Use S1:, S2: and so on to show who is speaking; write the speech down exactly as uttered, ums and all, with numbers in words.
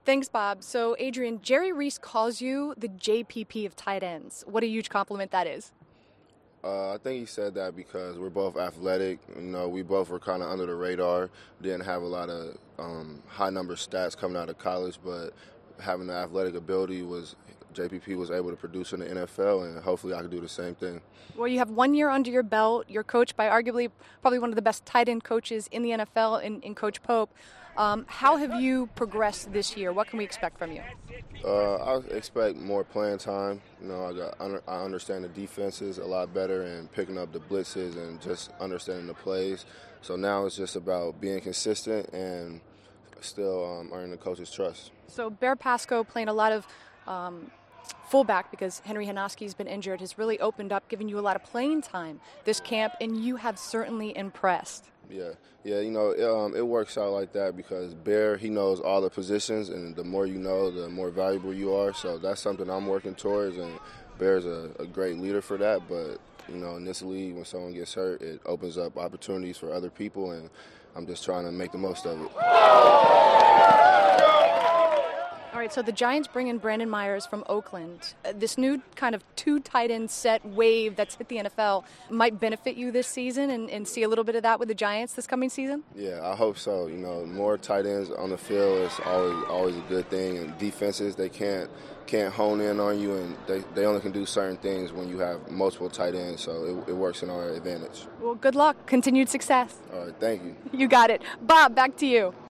S1: Thanks, Bob. So, Adrian, Jerry Reese calls you the J P P of tight ends. What a huge compliment that is.
S2: Uh, I think he said that because we're both athletic. You know, we both were kind of under the radar. Didn't have a lot of um, high number stats coming out of college, but having the athletic ability was J P P was able to produce in the N F L, and hopefully I could do the same thing.
S1: Well, you have one year under your belt. You're coached by arguably probably one of the best tight end coaches in the N F L in, in Coach Pope. Um, how have you progressed this year? What can we expect from you?
S2: Uh, I expect more playing time. You know, I got I understand the defenses a lot better and picking up the blitzes and just understanding the plays. So now it's just about being consistent and still um, earning the coach's trust.
S1: So Bear Pasco playing a lot of um, fullback because Henry Hanoski's been injured has really opened up, giving you a lot of playing time this camp, and you have certainly impressed.
S2: Yeah, yeah, you know, it, um, it works out like that because Bear, he knows all the positions, and the more you know, the more valuable you are. So that's something I'm working towards, and Bear's a, a great leader for that. But, you know, in this league, when someone gets hurt, it opens up opportunities for other people, and I'm just trying to make the most of it.
S1: All right, so the Giants bring in Brandon Myers from Oakland. Uh, this new kind of two tight end set wave that's hit the N F L might benefit you this season and, and see a little bit of that with the Giants this coming season?
S2: Yeah, I hope so. You know, more tight ends on the field is always always a good thing. And defenses, they can't can't hone in on you, and they, they only can do certain things when you have multiple tight ends, so it, it works in our advantage.
S1: Well, good luck. Continued success.
S2: All right, thank you.
S1: You got it. Bob, back to you.